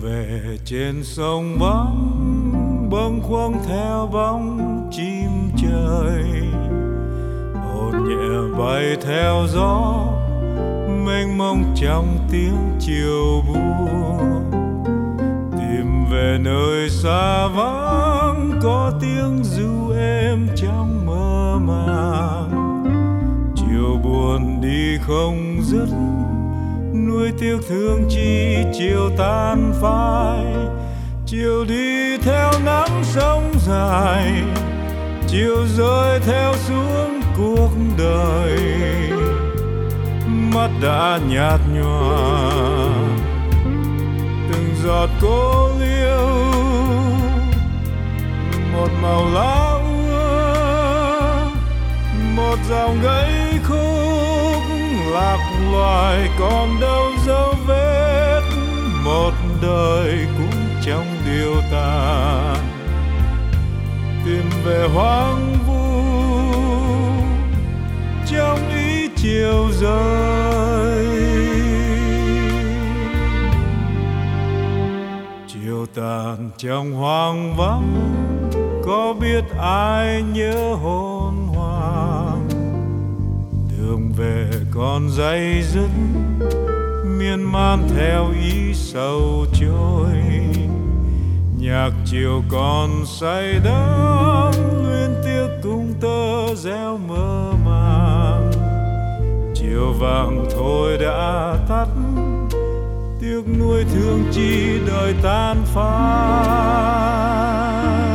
về trên sông vắng bâng khuâng theo bóng chim trời, hồn nhẹ bay theo gió mênh mông trong tiếng chiều buông, tìm về nơi xa vắng có tiếng ru êm trong mơ màng. Chiều buồn đi không dứt, nuối tiếc thương chi chiều tan phai. Chiều đi theo nắng sông dài, chiều rơi theo xuống cuộc đời. Mắt đã nhạt nhòa từng giọt cô liêu, một màu lá úa, một dòng gãy khúc lạc loài còn đâu dấu vết. Một đời cũng trong điều tàn, tìm về hoang vu trong ý chiều rơi. Chiều tàn trong hoang vắng, có biết ai nhớ hồn hoàng. Đường về còn day dứt, miên man theo ý sầu trôi. Nhạc chiều còn say đắm, luyến tiếc cung tơ réo mơ màng. Chiều vàng thôi đã tắt, tiếc nuối thương chi đời tan phai.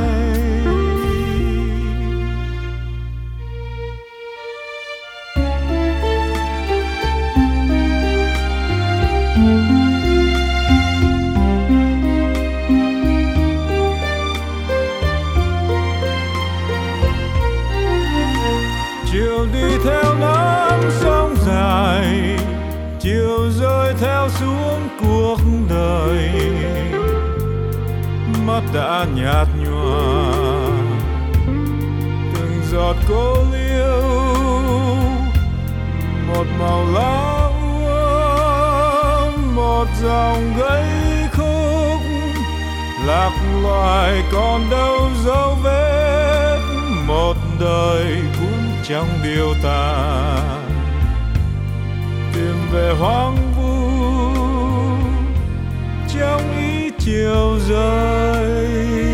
Chiều đi theo nắng sông dài, chiều rơi theo xuống cuộc đời. Mắt đã nhạt nhòa từng giọt cô liêu, một màu lá úa, một dòng gãy khúc lạc loài còn đâu dấu vết. Một đời cuốn trong điều tàn, tìm về hoang vu trong ý chiều rơi.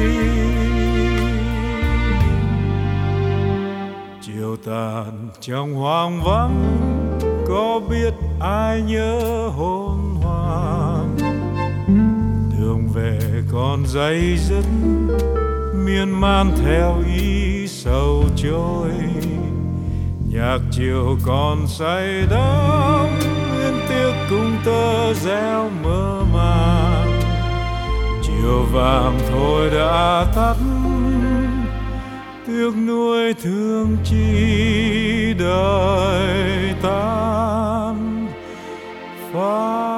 Chiều tàn trong hoang vắng, có biết ai nhớ hồn hoàng. Đường về còn day dứt, miên man theo ý sầu trôi. Nhạc chiều còn say đắm, luyến tiếc cung tơ réo mơ màng. Chiều vàng thôi đã tắt, tiếc nuối thương chi đời tan phai.